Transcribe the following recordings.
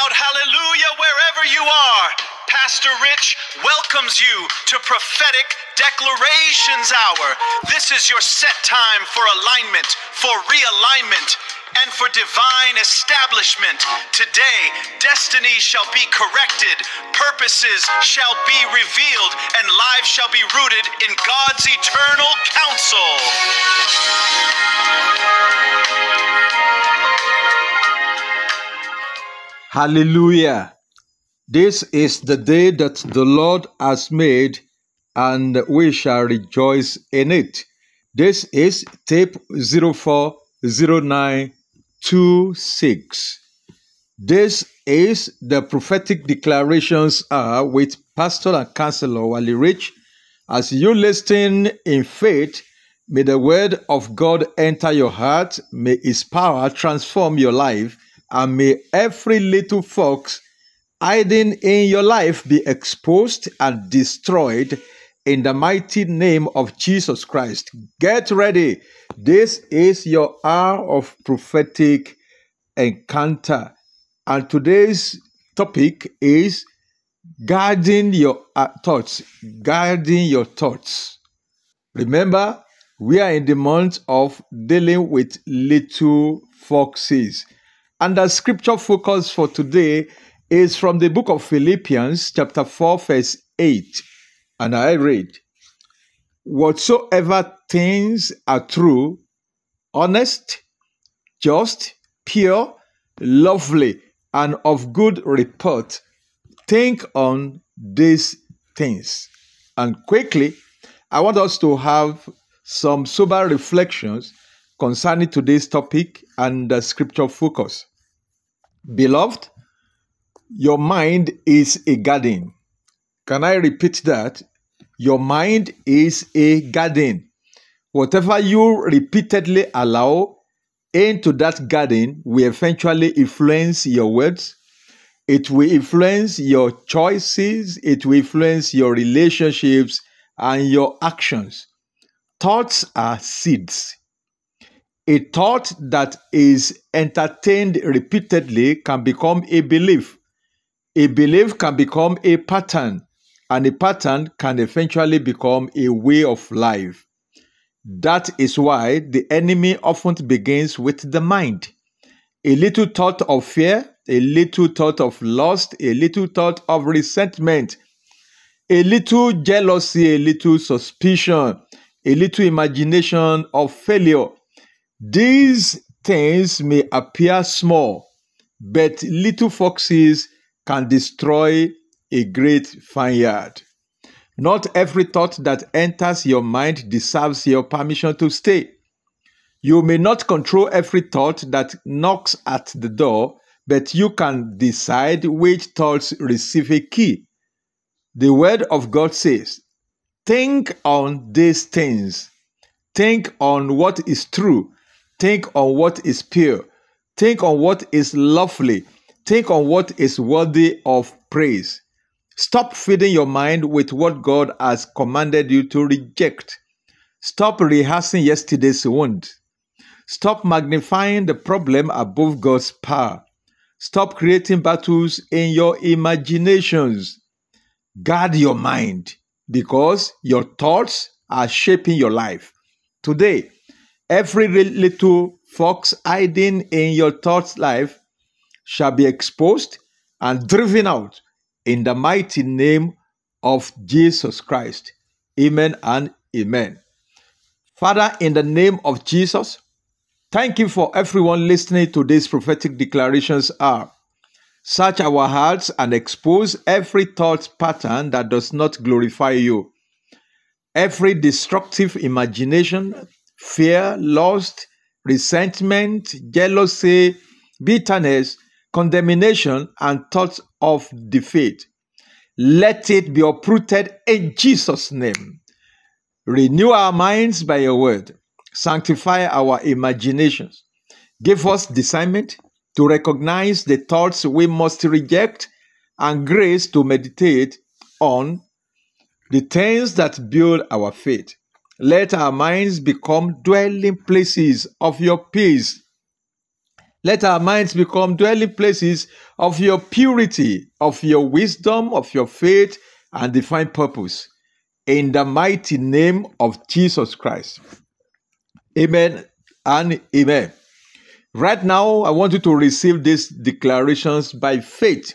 Shout hallelujah wherever you are. Pastor Rich welcomes you to Prophetic Declarations Hour. This is your set time for alignment, for realignment, and for divine establishment. Today, destiny shall be corrected, purposes shall be revealed, and lives shall be rooted in God's eternal counsel. Hallelujah. This is the day that the Lord has made, and we shall rejoice in it. This is tape 040926. This is the Prophetic Declarations Hour with Pastor and Counselor Wally Rich. As you listen in faith, may the word of God enter your heart, may His power transform your life, and may every little fox hiding in your life be exposed and destroyed in the mighty name of Jesus Christ. Get ready. This is your hour of prophetic encounter. And today's topic is guarding your thoughts. Guarding your thoughts. Remember, we are in the month of dealing with little foxes. And the scripture focus for today is from the book of Philippians, chapter 4, verse 8. And I read, "Whatsoever things are true, honest, just, pure, lovely, and of good report, think on these things." And quickly, I want us to have some sober reflections concerning today's topic and the scripture focus. Beloved, your mind is a garden. Can I repeat that? Your mind is a garden. Whatever you repeatedly allow into that garden will eventually influence your words. It will influence your choices. It will influence your relationships and your actions. Thoughts are seeds. A thought that is entertained repeatedly can become a belief. A belief can become a pattern, and a pattern can eventually become a way of life. That is why the enemy often begins with the mind. A little thought of fear, a little thought of lust, a little thought of resentment, a little jealousy, a little suspicion, a little imagination of failure. These things may appear small, but little foxes can destroy a great vineyard. Not every thought that enters your mind deserves your permission to stay. You may not control every thought that knocks at the door, but you can decide which thoughts receive a key. The Word of God says, think on these things. Think on what is true. Think on what is pure. Think on what is lovely. Think on what is worthy of praise. Stop feeding your mind with what God has commanded you to reject. Stop rehearsing yesterday's wound. Stop magnifying the problem above God's power. Stop creating battles in your imaginations. Guard your mind, because your thoughts are shaping your life. Today, every little fox hiding in your thoughts life shall be exposed and driven out in the mighty name of Jesus Christ. Amen and amen. Father, in the name of Jesus, thank you for everyone listening to this prophetic declarations hour. Search our hearts and expose every thought pattern that does not glorify you. Every destructive imagination, fear, lust, resentment, jealousy, bitterness, condemnation, and thoughts of defeat. Let it be uprooted in Jesus' name. Renew our minds by your word. Sanctify our imaginations. Give us discernment to recognize the thoughts we must reject, and grace to meditate on the things that build our faith. Let our minds become dwelling places of your peace Let our minds become dwelling places of your purity, of your wisdom, of your faith, and divine purpose. In the mighty name of Jesus Christ. Amen and amen. Right now, I want you to receive these declarations by faith.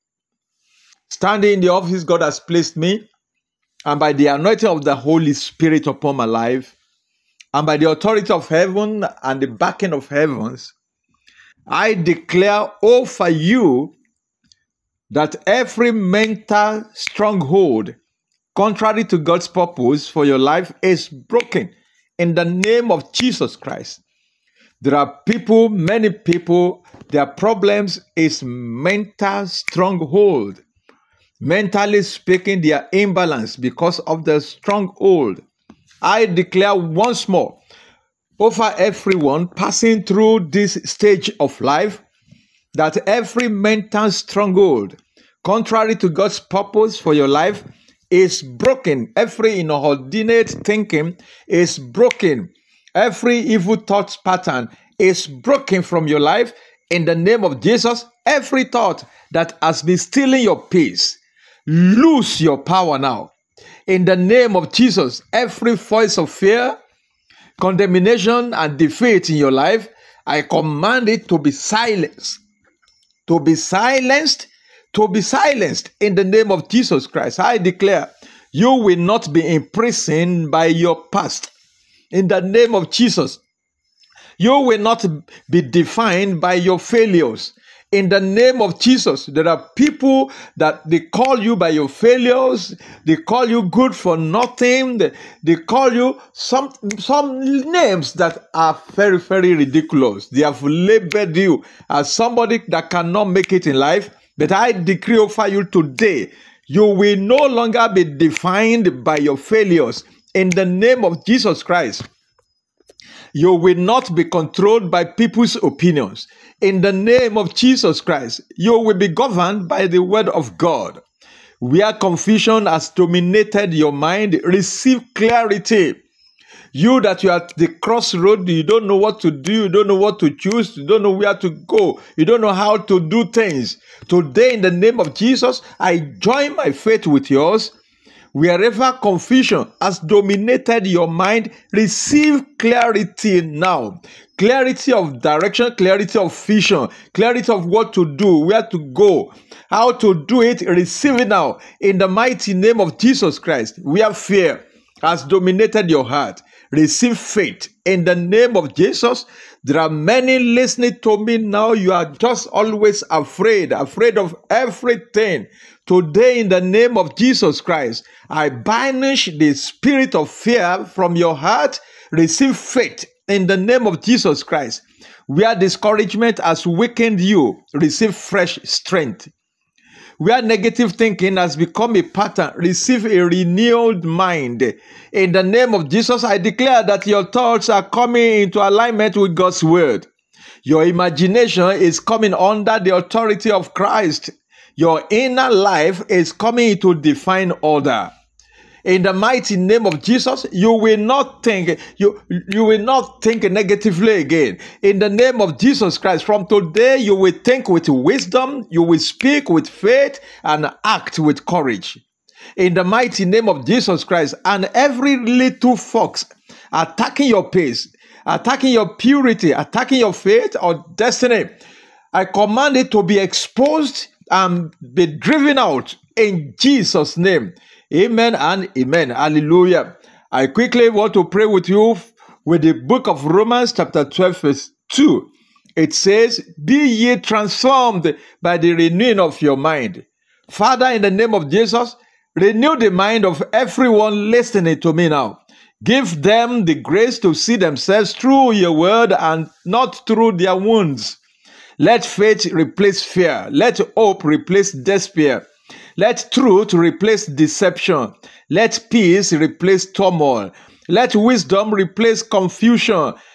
Standing in the office God has placed me, and by the anointing of the Holy Spirit upon my life, and by the authority of heaven and the backing of heavens, I declare over you that every mental stronghold contrary to God's purpose for your life is broken in the name of Jesus Christ. There are people, many people, their problems is mental stronghold. Mentally speaking, they are imbalanced because of the stronghold. I declare once more over everyone passing through this stage of life that every mental stronghold, contrary to God's purpose for your life, is broken. Every inordinate thinking is broken. Every evil thought pattern is broken from your life in the name of Jesus. Every thought that has been stealing your peace, lose your power now. In the name of Jesus, every voice of fear, condemnation, and defeat in your life, I command it to be silenced. To be silenced. To be silenced in the name of Jesus Christ. I declare you will not be imprisoned by your past. In the name of Jesus, you will not be defined by your failures. In the name of Jesus, there are people that they call you by your failures. They call you good for nothing. They call you some names that are very, very ridiculous. They have labeled you as somebody that cannot make it in life. But I decree over you today, you will no longer be defined by your failures. In the name of Jesus Christ, you will not be controlled by people's opinions. In the name of Jesus Christ, you will be governed by the word of God. Where confusion has dominated your mind, receive clarity. You that you are at the crossroad, you don't know what to do, you don't know what to choose, you don't know where to go, you don't know how to do things. Today, in the name of Jesus, I join my faith with yours. Wherever confusion has dominated your mind, receive clarity now. Clarity of direction, clarity of vision, clarity of what to do, where to go, how to do it. Receive it now in the mighty name of Jesus Christ. Where fear has dominated your heart, receive faith in the name of Jesus. There are many listening to me now. You are just always afraid of everything. Today, in the name of Jesus Christ, I banish the spirit of fear from your heart. Receive faith in the name of Jesus Christ. Where discouragement has weakened you, receive fresh strength. Where negative thinking has become a pattern, receive a renewed mind. In the name of Jesus, I declare that your thoughts are coming into alignment with God's word. Your imagination is coming under the authority of Christ. Your inner life is coming into divine order. In the mighty name of Jesus, you will not think negatively again. In the name of Jesus Christ, from today you will think with wisdom, you will speak with faith, and act with courage. In the mighty name of Jesus Christ, and every little fox attacking your peace, attacking your purity, attacking your faith or destiny, I command it to be exposed and be driven out in Jesus' name. Amen and amen. Hallelujah. I quickly want to pray with you with the book of Romans chapter 12 verse 2. It says, be ye transformed by the renewing of your mind. Father, in the name of Jesus, renew the mind of everyone listening to me now. Give them the grace to see themselves through your word and not through their wounds. Let faith replace fear. Let hope replace despair. Let truth replace deception. Let peace replace turmoil. Let wisdom replace confusion.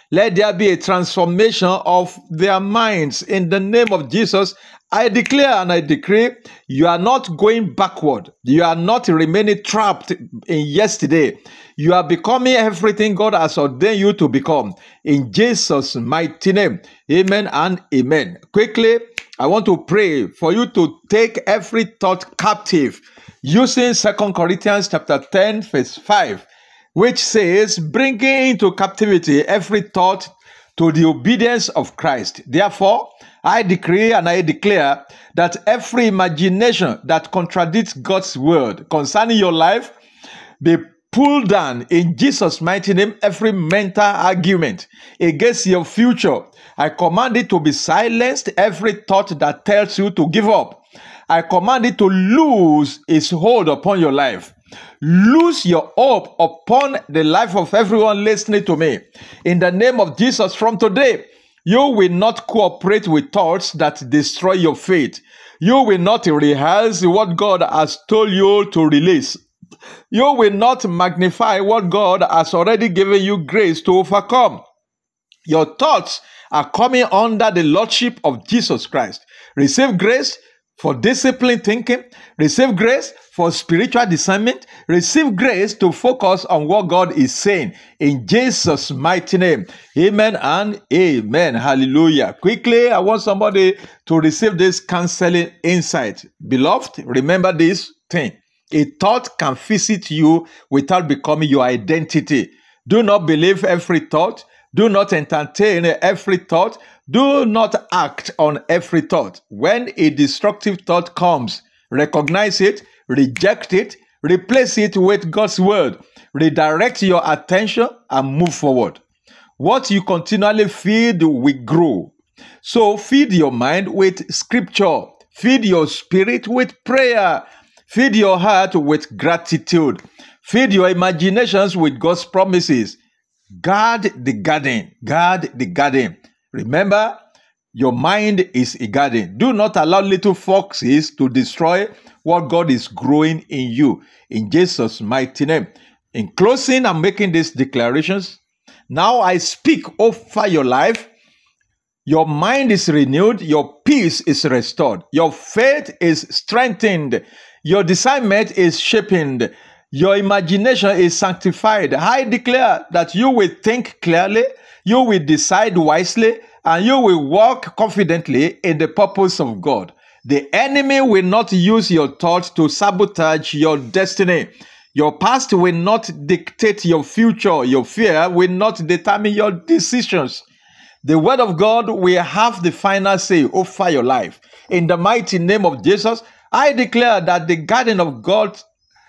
Let there be a transformation of their minds. In the name of Jesus, I declare and I decree, you are not going backward. You are not remaining trapped in yesterday. You are becoming everything God has ordained you to become. In Jesus' mighty name, amen and amen. Quickly, I want to pray for you to take every thought captive using 2 Corinthians chapter 10, verse 5, which says, bringing into captivity every thought to the obedience of Christ. Therefore, I decree and I declare that every imagination that contradicts God's word concerning your life be pulled down in Jesus' mighty name. Every mental argument against your future, I command it to be silenced. Every thought that tells you to give up, I command it to lose its hold upon your life. Lose your hope upon the life of everyone listening to me. In the name of Jesus, from today, you will not cooperate with thoughts that destroy your faith. You will not rehearse what God has told you to release. You will not magnify what God has already given you grace to overcome. Your thoughts are coming under the lordship of Jesus Christ. Receive grace for disciplined thinking. Receive grace for spiritual discernment. Receive grace to focus on what God is saying. In Jesus' mighty name. Amen and amen. Hallelujah. Quickly, I want somebody to receive this counseling insight. Beloved, remember this thing. A thought can visit you without becoming your identity. Do not believe every thought. Do not entertain every thought. Do not act on every thought. When a destructive thought comes, recognize it, reject it, replace it with God's word, redirect your attention, and move forward. What you continually feed will grow. So feed your mind with scripture. Feed your spirit with prayer. Feed your heart with gratitude. Feed your imaginations with God's promises. Guard the garden. Guard the garden. Remember, your mind is a garden. Do not allow little foxes to destroy what God is growing in you. In Jesus' mighty name. In closing, I'm making these declarations. Now I speak over your life. Your mind is renewed. Your peace is restored. Your faith is strengthened. Your discernment is sharpened. Your imagination is sanctified. I declare that you will think clearly, you will decide wisely, and you will walk confidently in the purpose of God. The enemy will not use your thoughts to sabotage your destiny. Your past will not dictate your future. Your fear will not determine your decisions. The word of God will have the final say over your life. In the mighty name of Jesus, I declare that the garden of God,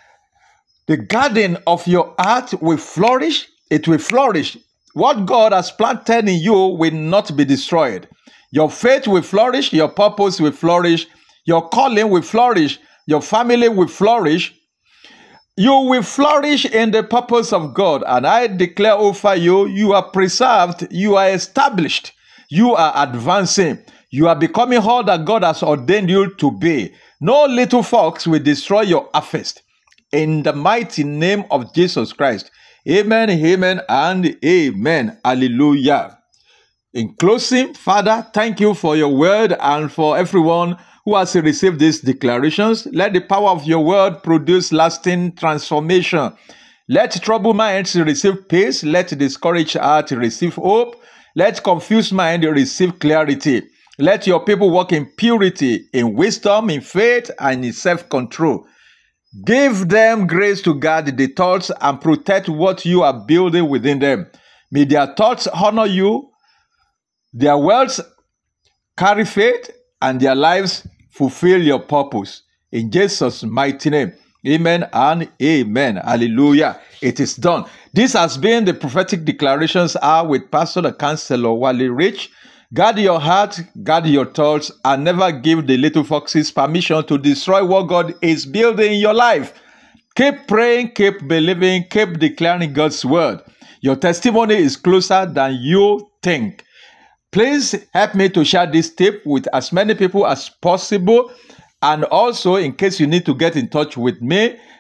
the garden of your heart will flourish. It will flourish. What God has planted in you will not be destroyed. Your faith will flourish. Your purpose will flourish. Your calling will flourish. Your family will flourish. You will flourish in the purpose of God. And I declare over you, you are preserved. You are established. You are advancing. You are becoming all that God has ordained you to be. No little fox will destroy your harvest. In the mighty name of Jesus Christ. Amen, amen, and amen. Hallelujah. In closing, Father, thank you for your word and for everyone who has received these declarations. Let the power of your word produce lasting transformation. Let troubled minds receive peace. Let discouraged heart receive hope. Let confused mind receive clarity. Let your people walk in purity, in wisdom, in faith, and in self-control. Give them grace to guard the thoughts and protect what you are building within them. May their thoughts honor you, their words carry faith, and their lives fulfill your purpose. In Jesus' mighty name, amen and amen. Hallelujah. It is done. This has been the prophetic declarations hour with Pastor and Counselor Wally Rich. Guard your heart, guard your thoughts, and never give the little foxes permission to destroy what God is building in your life. Keep praying, keep believing, keep declaring God's word. Your testimony is closer than you think. Please help me to share this tip with as many people as possible. And also, in case you need to get in touch with me,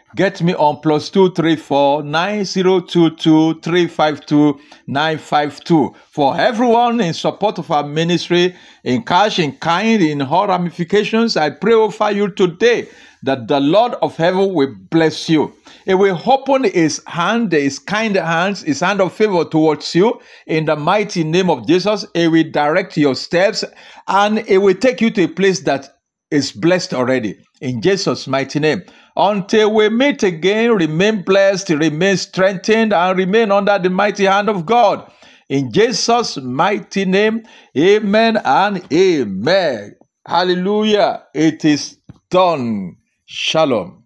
get me on +234 9022 352 952. For everyone in support of our ministry, in cash, in kind, in all ramifications, I pray over you today that the Lord of heaven will bless you. He will open his hand, his kind hands, his hand of favor towards you in the mighty name of Jesus. He will direct your steps and it will take you to a place that is blessed already. In Jesus' mighty name. Until we meet again, remain blessed, remain strengthened, and remain under the mighty hand of God. In Jesus' mighty name, amen and amen. Hallelujah. It is done. Shalom.